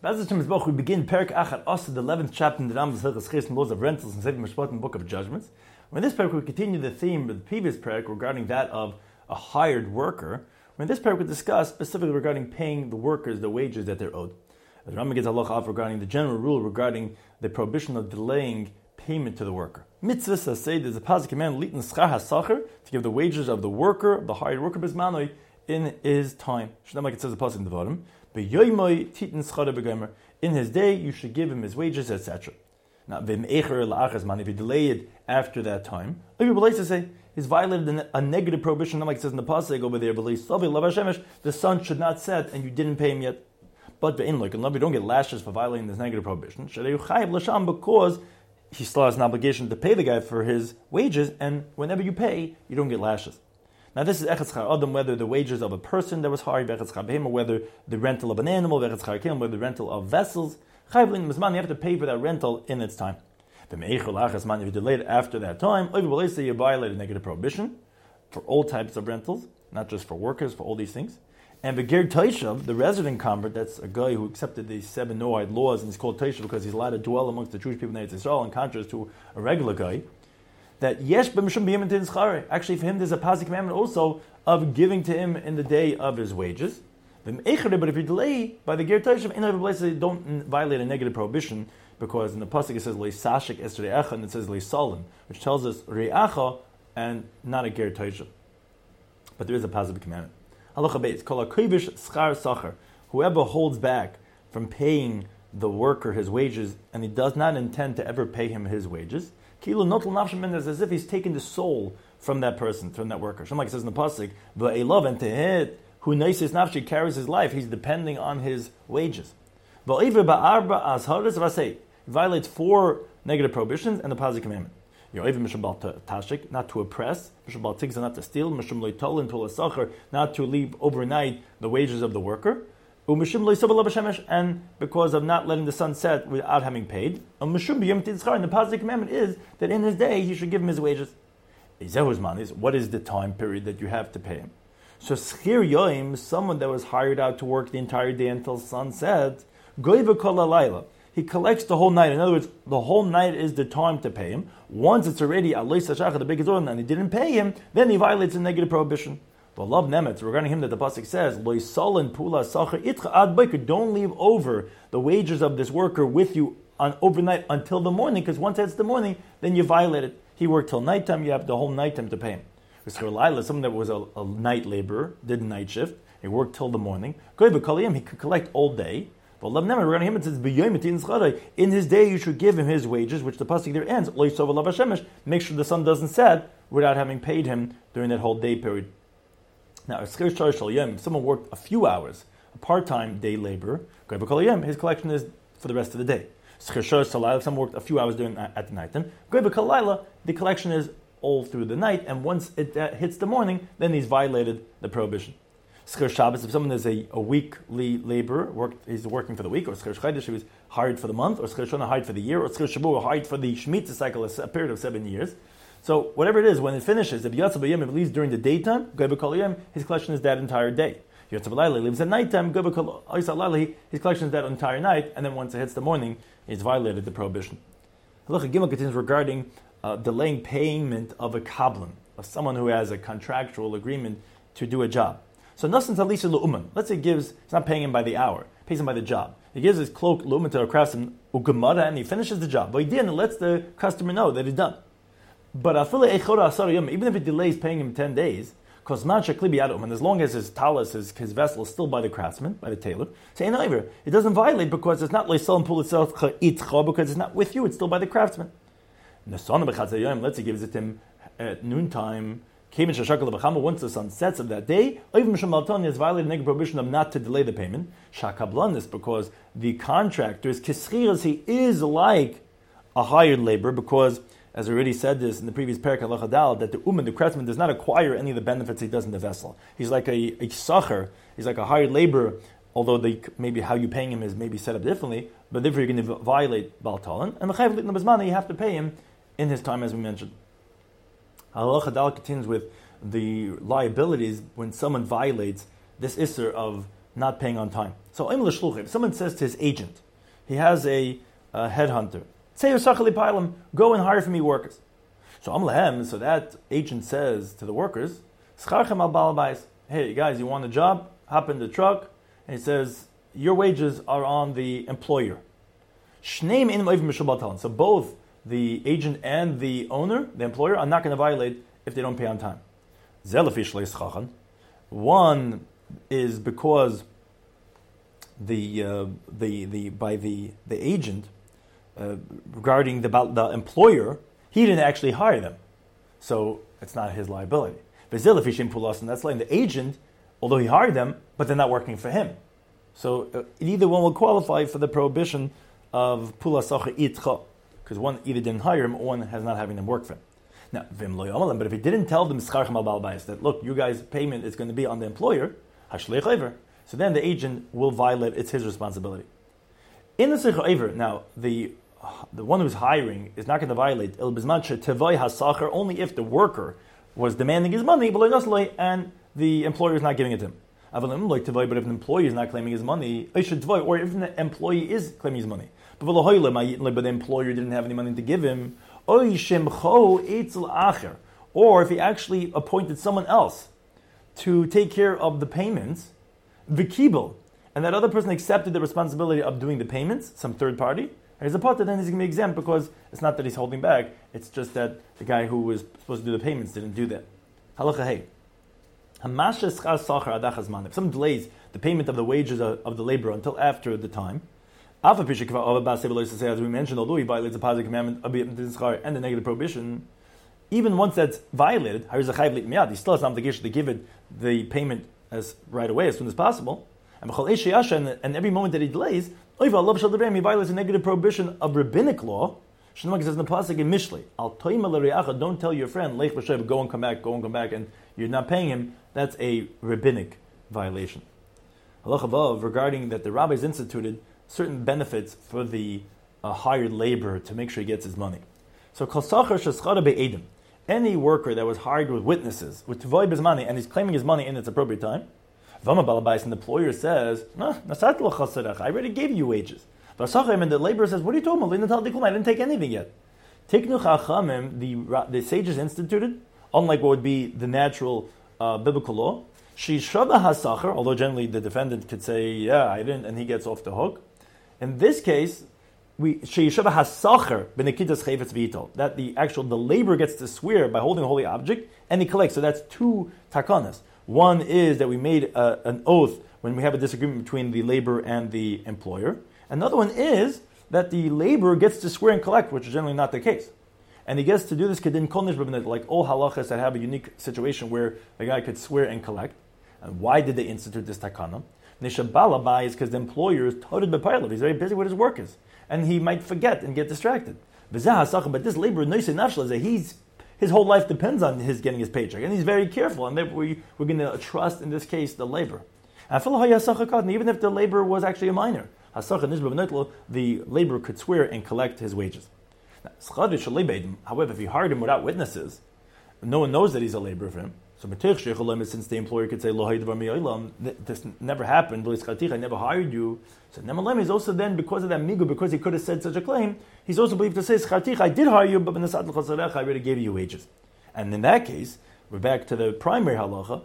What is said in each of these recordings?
We begin Perek Achad Asa, the 11th chapter in the Rambam's Hilchos Ches and Laws of Rentals and Sefer Mishpatim, Book of Judgments. In this Perek, we continue the theme of the previous Perek regarding that of a hired worker. In this Perek, we discuss specifically regarding paying the workers the wages that they're owed. The Rambam gets halacha off regarding the general rule regarding the prohibition of delaying payment to the worker. Mitzvah say there's a positive command litin schar hasacher to give the wages of the worker, of the hired worker, bismanoi, in his time. Like it says the pasuk in the bottom. In his day, you should give him his wages, etc. Now, if you delay it after that time, he's violated a negative prohibition, like it says in the pasuk over there. The sun should not set, and you didn't pay him yet. But you don't get lashes for violating this negative prohibition, because he still has an obligation to pay the guy for his wages, and whenever you pay, you don't get lashes. Now this is echetz char adam, whether the wages of a person that was hired, echetz char behema, whether the rental of an animal, echetz char kelim, whether the rental of vessels. Chayvlin mizman, you have to pay for that rental in its time. If you delay it after that time, you violate a negative prohibition for all types of rentals, not just for workers, for all these things. And the ger taishav, the resident convert, that's a guy who accepted the 7 Noahide laws, and he's called taishav because he's allowed to dwell amongst the Jewish people in Eretz Yisrael, in contrast to a regular guy. That yesh b'mishum b'yim in schare. Actually, for him, there's a positive commandment also of giving to him in the day of his wages. But if you delay by the ger taishav, in other places, don't violate a negative prohibition, because in the pasuk it says leisashik es re'acha, and it says leisalin, which tells us re'acha and not a ger taishav. But there is a positive commandment. Halacha beis kol hakovish schar sacher. Whoever holds back from paying the worker his wages, and he does not intend to ever pay him his wages, as if he's taken the soul from that person, from that worker. Like it says in the pasuk, and to hit who naises nafshi carries his life, he's depending on his wages. He violates 4 negative prohibitions and the positive commandment. Not to oppress, not to steal, not to leave overnight the wages of the worker, and because of not letting the sun set without having paid. And the positive commandment is that in his day he should give him his wages. What is the time period that you have to pay him? So schir yoim, someone that was hired out to work the entire day until sunset, he collects the whole night. In other words, the whole night is the time to pay him. Once it's already the biggest order, and he didn't pay him, then he violates a negative prohibition. But love nemetz, regarding him that the pasuk says, don't leave over the wages of this worker with you on overnight until the morning, because once it's the morning, then you violate it. He worked till nighttime, you have the whole nighttime to pay him. Someone that was a night laborer, did a night shift, he worked till the morning. He could collect all day. But love nemetz, regarding him it says, in his day you should give him his wages, which the pasuk there ends, make sure the sun doesn't set without having paid him during that whole day period. Now, if someone worked a few hours, a part-time day labor, his collection is for the rest of the day. If someone worked a few hours at the night time, the collection is all through the night, and once it hits the morning, then he's violated the prohibition. If someone is a weekly laborer, he's working for the week, or he was hired for the month, or hired for the year, or hired for the Shemitah cycle, a period of 7 years. So whatever it is, when it finishes, if it leaves during the daytime, his collection is that entire day. If leaves at nighttime, his collection is that entire night, and then once it hits the morning, he's violated the prohibition. Halacha Gimel continues regarding delaying payment of a kablan, of someone who has a contractual agreement to do a job. So nothing talisha lu'uman. Let's say he's not paying him by the hour, pays him by the job. He gives his cloak lu'uman to a craftsman, ugamada, and he finishes the job. But he didn't, lets the customer know that he's done. But even if it delays paying him 10 days, and as long as his talis, his vessel is still by the craftsman, by the tailor, it doesn't violate because it's not leisal pull itself because it's not with you, it's still by the craftsman. Let's say he gives it to him at noontime, once the sun sets of that day, has violated the prohibition of not to delay the payment. Shakablan, because the contractor is kischiras, he is like a hired laborer, because as we already said this in the previous Perek Halacha Dal, that the craftsman, does not acquire any of the benefits he does in the vessel. He's like a sacher, he's like a hired laborer, although maybe how you're paying him is maybe set up differently, but therefore you're going to violate Baal Talan. And you have to pay him in his time, as we mentioned. Halacha Dal continues with the liabilities when someone violates this isser of not paying on time. So if someone says to his agent, he has a headhunter, say go and hire for me workers. So that agent says to the workers, hey guys, you want a job? Hop in the truck. And he says, your wages are on the employer. So both the agent and the owner, the employer, are not going to violate if they don't pay on time. One is because the agent regarding the employer, he didn't actually hire them, so it's not his liability. And that's letting the agent, although he hired them, but they're not working for him. So either one will qualify for the prohibition of pula sacha itcha, because one either didn't hire him or one has not having them work for him. Now, but if he didn't tell them that look, you guys' payment is going to be on the employer, so then the agent will violate, it's his responsibility. In the Sikha now, the one who's hiring is not going to violate only if the worker was demanding his money and the employer is not giving it to him. But if an employee is not claiming his money, or if an employee is claiming his money, but the employer didn't have any money to give him, or if he actually appointed someone else to take care of the payments, v'kibel, and that other person accepted the responsibility of doing the payments, some third party, and he's a potter, then he's going to be exempt because it's not that he's holding back, it's just that the guy who was supposed to do the payments didn't do that. Halacha hey. If someone delays the payment of the wages of the laborer until after the time, as we mentioned, although he violates the positive commandment and the negative prohibition, even once that's violated, he still has an obligation to give it the payment as right away, as soon as possible. And every moment that he delays, he violates the negative prohibition of rabbinic law. Says in the pasuk in Mishlei, don't tell your friend, go and come back, and you're not paying him. That's a rabbinic violation. Halacha regarding that the rabbis instituted certain benefits for the hired laborer to make sure he gets his money. So any worker that was hired with witnesses, with tvoy bezmani, and he's claiming his money in its appropriate time, and the employer says, I already gave you wages. And the laborer says, what are you talking about? I didn't take anything yet. The sages instituted, unlike what would be the natural biblical law, although generally the defendant could say, yeah, I didn't, and he gets off the hook. In this case, that the laborer gets to swear by holding a holy object, and he collects. So that's two takanas. One is that we made an oath when we have a disagreement between the laborer and the employer. Another one is that the laborer gets to swear and collect, which is generally not the case. And he gets to do this kedin kol nishba, like all halachas that have a unique situation where the guy could swear and collect. And why did they institute this takana? Nishabalabai is because the employer is toted b'paylav. He's very busy with his workers, and he might forget and get distracted. But this laborer, his whole life depends on his getting his paycheck, and he's very careful. And therefore, we're going to trust in this case the laborer. And even if the laborer was actually a minor, the laborer could swear and collect his wages. However, if he hired him without witnesses, no one knows that he's a laborer for him. So since the employer could say, this never happened, I never hired you. So Nemalem is also then, because of that migu, because he could have said such a claim, he's also believed to say, I did hire you, but I already gave you wages. And in that case, we're back to the primary halacha.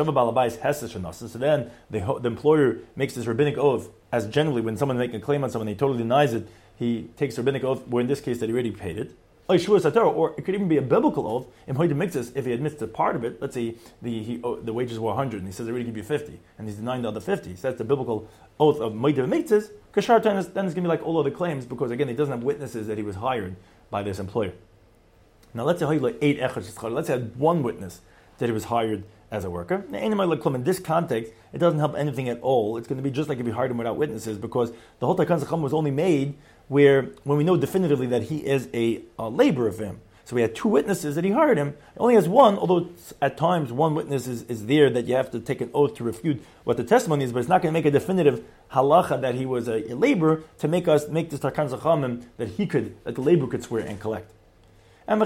So then the employer makes this rabbinic oath, as generally when someone makes a claim on someone, he totally denies it, he takes a rabbinic oath, where in this case that he already paid it. Or it could even be a biblical oath, if he admits to part of it. Let's say the wages were 100, and he says, I already give you 50, and he's denying the other 50. So that's the biblical oath of Moedim Mitzvahs. Kashar then it's going to be like all other claims, because again, he doesn't have witnesses that he was hired by this employer. Now let's say let's say one witness that he was hired as a worker. In this context, it doesn't help anything at all. It's going to be just like if you hired him without witnesses, because the whole Takan Zacham was only made when we know definitively that he is a laborer of him. So we had two witnesses that he hired him. He only has one, although at times one witness is there that you have to take an oath to refute what the testimony is, but it's not going to make a definitive halacha that he was a laborer to make this Takan Zachamim that the laborer could swear and collect. And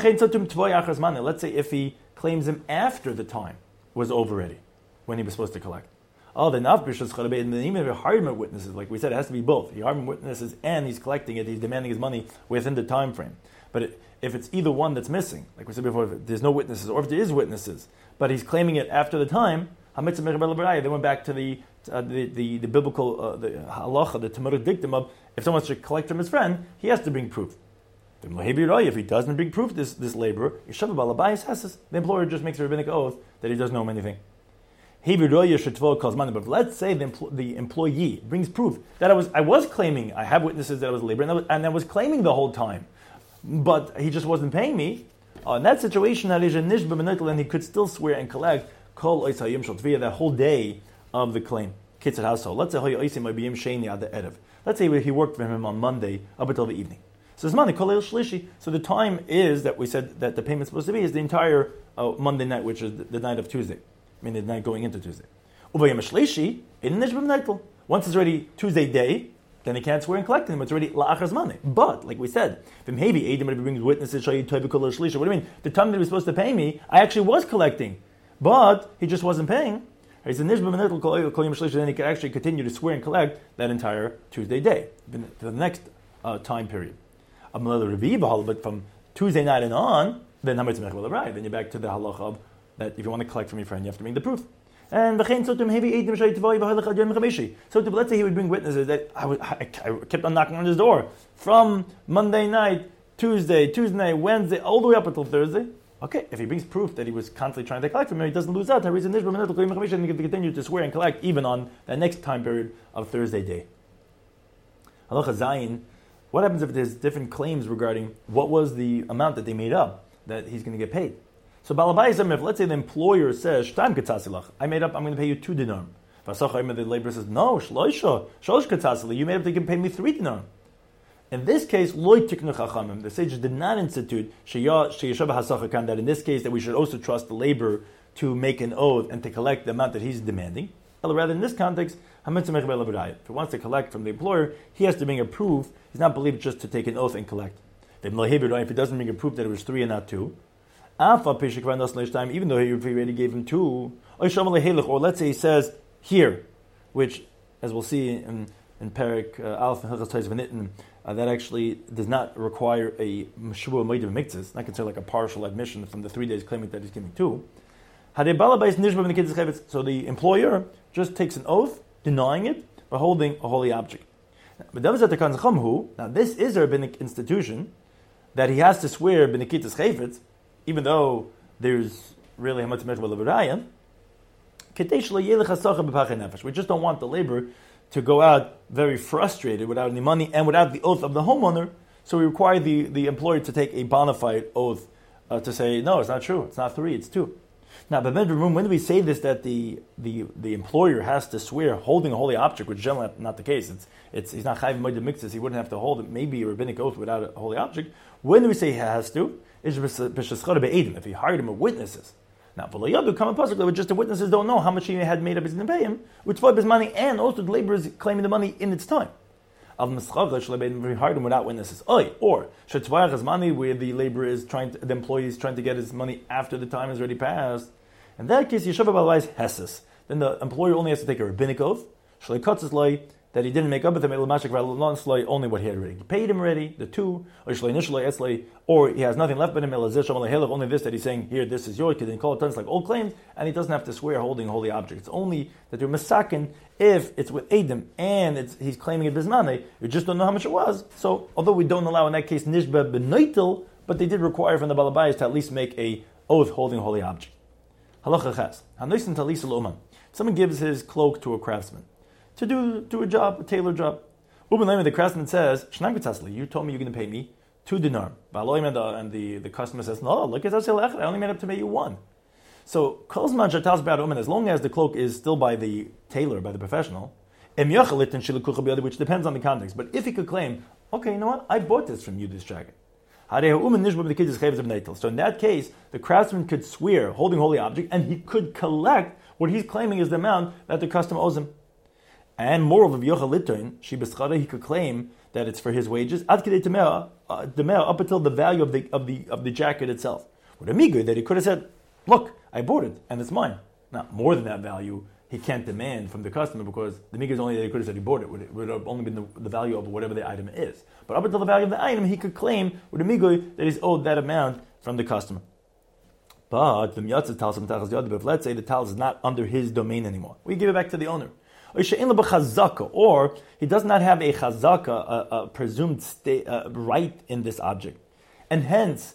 let's say if he claims him after the time was over already, when he was supposed to collect. Oh, the nafbish is charabe, and even if you hire him witnesses, like we said, it has to be both. You hire him witnesses and he's collecting it, he's demanding his money within the time frame. But if it's either one that's missing, like we said before, if there's no witnesses, or if there is witnesses, but he's claiming it after the time, they went back to the biblical the halacha, the Talmudic dictum of if someone should collect from his friend, he has to bring proof. If he doesn't bring proof, this laborer, the employer just makes a rabbinic oath that he doesn't know anything. But let's say the employee brings proof that I was claiming, I have witnesses that I was a laborer, and I was claiming the whole time, but he just wasn't paying me. In that situation, and he could still swear and collect that whole day of the claim. Let's say he worked for him on Monday up until the evening. So the time is that we said that the payment's supposed to be is the entire Monday night, which is the night of Tuesday. I mean the night going into Tuesday. Once it's already Tuesday day, then he can't swear and collect him. It's already la'achar zmaneh. But, like we said, if he brings witnesses, what do you mean? The time that he was supposed to pay me, I actually was collecting. But he just wasn't paying. Then he could actually continue to swear and collect that entire Tuesday day for the next time period. But from Tuesday night and on, then you're back to the halacha that if you want to collect from your friend, you have to bring the proof. And let's say he would bring witnesses that I kept on knocking on his door from Monday night, Tuesday night, Wednesday, all the way up until Thursday. Okay, if he brings proof that he was constantly trying to collect from him, he doesn't lose out. He can continue to swear and collect even on the next time period of Thursday day. Halacha Zayin, what happens if there's different claims regarding what was the amount that they made up that he's going to get paid? So Balabayim, if let's say the employer says, I made up, I'm going to pay you 2 dinar. The laborer says, no, you made up, they can pay me 3 dinar. In this case, the sages did not institute that in this case that we should also trust the laborer to make an oath and to collect the amount that he's demanding. Rather, in this context, if he wants to collect from the employer, he has to bring a proof. He's not believed just to take an oath and collect. If he doesn't bring a proof that it was 3 and not 2, even though he already gave him 2, or let's say he says here, which, as we'll see in Perek Aleph and Hilchos Tais V'Nitin, that actually does not require a Shavua Moed of Miktzes, not considered like a partial admission from the 3 days claiming that he's giving 2. So the employer just takes an oath, denying it, by holding a holy object. Now this is a rabbinic institution, that he has to swear b'nikitas chayfetz, even though there's really hamatz mechel levaraya. We just don't want the laborer to go out very frustrated without any money and without the oath of the homeowner. So we require the employer to take a bona fide oath to say, no, it's not true. It's not 3, it's 2. Now, but when do we say this, that the employer has to swear holding a holy object, which is generally not the case. He's not chayv moed miktzes. He wouldn't have to hold maybe a rabbinic oath without a holy object. When do we say he has to? If he hired him with witnesses. Now, just the witnesses don't know how much he had made up, he's going to pay him, which for his money, and also the laborer is claiming the money in its time. We hired him without witnesses. Or where the laborer is the employee is trying to get his money after the time has already passed. In that case, Yeshav Balais Heses. Then the employer only has to take a rabbinic oath, that he didn't make up with him, only what he had already paid him already, the 2, or he has nothing left but him, only this that he's saying, here, this is yours, he didn't call it tons like old claims, and he doesn't have to swear holding a holy object. It's only that they're masakin if it's with Adam, and he's claiming it bismane, you just don't know how much it was. So, although we don't allow in that case nishba b'noitel, but they did require from the balabayas to at least make a oath holding a holy object. Halacha ches. Hanoisin talisa l'uman. Someone gives his cloak to a craftsman to do a job, a tailor job. The craftsman says, you told me you're going to pay me 2 dinar. And the customer says, no, look at that, I only made up to pay you 1. So, as long as the cloak is still by the tailor, by the professional, which depends on the context. But if he could claim, okay, you know what, I bought this from you, this jacket. So in that case, the craftsman could swear, holding holy object, and he could collect what he's claiming is the amount that the customer owes him. And moreover, he could claim that it's for his wages, up until the value of the jacket itself. With a migur, that he could have said, look, I bought it, and it's mine. Now, more than that value, he can't demand from the customer because the miga is only that he could have said he bought it. It would have only been the value of whatever the item is. But up until the value of the item, he could claim with a miga that he's owed that amount from the customer. But the miyatzah talis mitachas yadav, if let's say the talis is not under his domain anymore, we give it back to the owner. Or he does not have a chazaka, a presumed right in this object, and hence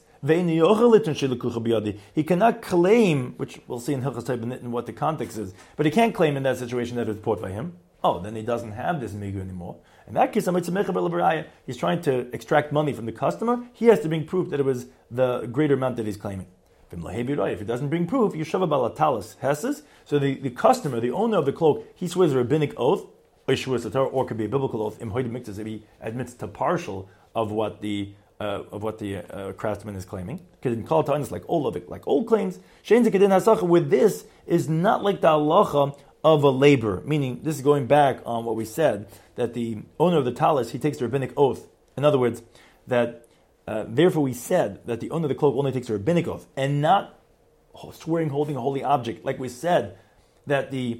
he cannot claim, which we'll see in Hilchos Taibinit what the context is, but he can't claim in that situation that it was bought by him. Oh, then he doesn't have this migu anymore. In that case, he's trying to extract money from the customer. He has to bring proof that it was the greater amount that he's claiming. If he doesn't bring proof, Yeshava Balatalis Hesses. So the customer, the owner of the cloak, he swears a rabbinic oath, or could be a biblical oath, if he admits to partial of what the craftsman is claiming. Because in Kol Ta'anis, like all claims, with this is not like the halacha of a labor. Meaning, this is going back on what we said, that the owner of the talis, he takes the rabbinic oath. In other words, that therefore we said that the owner of the cloak only takes a rabbinic oath, and not swearing holding a holy object. Like we said, that the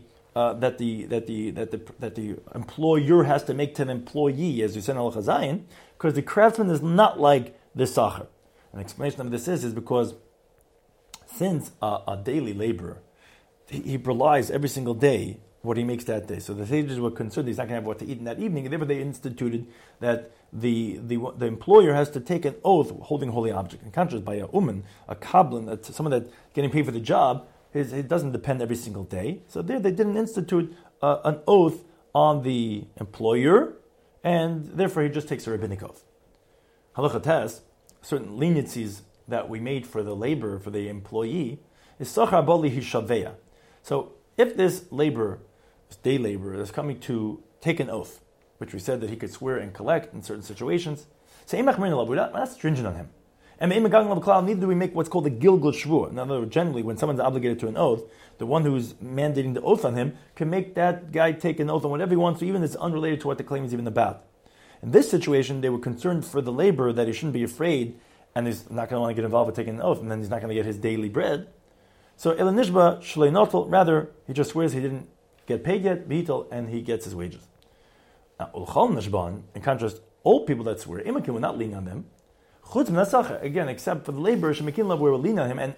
employer has to make to an employee, as you said in Al-Chazayin, because the craftsman is not like the Sachar. An explanation of this is because since a daily laborer, he relies every single day what he makes that day. So the sages were concerned he's not going to have what to eat in that evening, and therefore they instituted that the employer has to take an oath holding a holy object. In contrast, by a uman, a kablin, someone that's getting paid for the job, it doesn't depend every single day. So there they didn't institute an oath on the employer, and therefore he just takes a rabbinic oath. Halacha tes, certain leniencies that we made for the laborer, for the employee, is sachar boli hishaveya. So if this laborer, this day laborer, is coming to take an oath, which we said that he could swear and collect in certain situations, we're not stringent on him. And neither do we make what's called a gilgul shvua. In other words, generally, when someone's obligated to an oath, the one who's mandating the oath on him can make that guy take an oath on whatever he wants, so even if it's unrelated to what the claim is even about. In this situation, they were concerned for the laborer that he shouldn't be afraid, and he's not going to want to get involved with taking an oath, and then he's not going to get his daily bread. So elanishba shleinotel, rather, he just swears he didn't get paid yet, behitel, and he gets his wages. Now, ulchal nishban, in contrast, all people that swear, imakim will not lean on them. Again, except for the laborer, Shemikin where we'll lean on him, and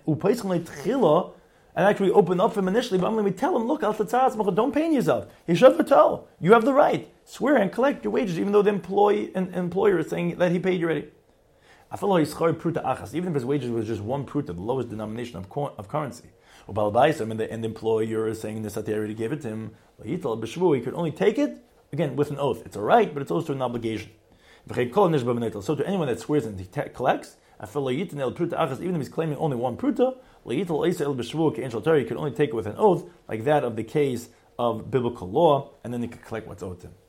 actually open up for him initially, but we tell him, look, don't pain yourself. He should tell. You have the right. Swear and collect your wages, even though the employer is saying that he paid you already. Even if his wages was just one pruta, the lowest denomination of currency. And the employer is saying this that they already gave it to him. He could only take it, again, with an oath. It's a right, but it's also an obligation. So to anyone that swears and he collects, even if he's claiming only one pruta, he can only take it with an oath, like that of the case of biblical law, and then he can collect what's owed to him.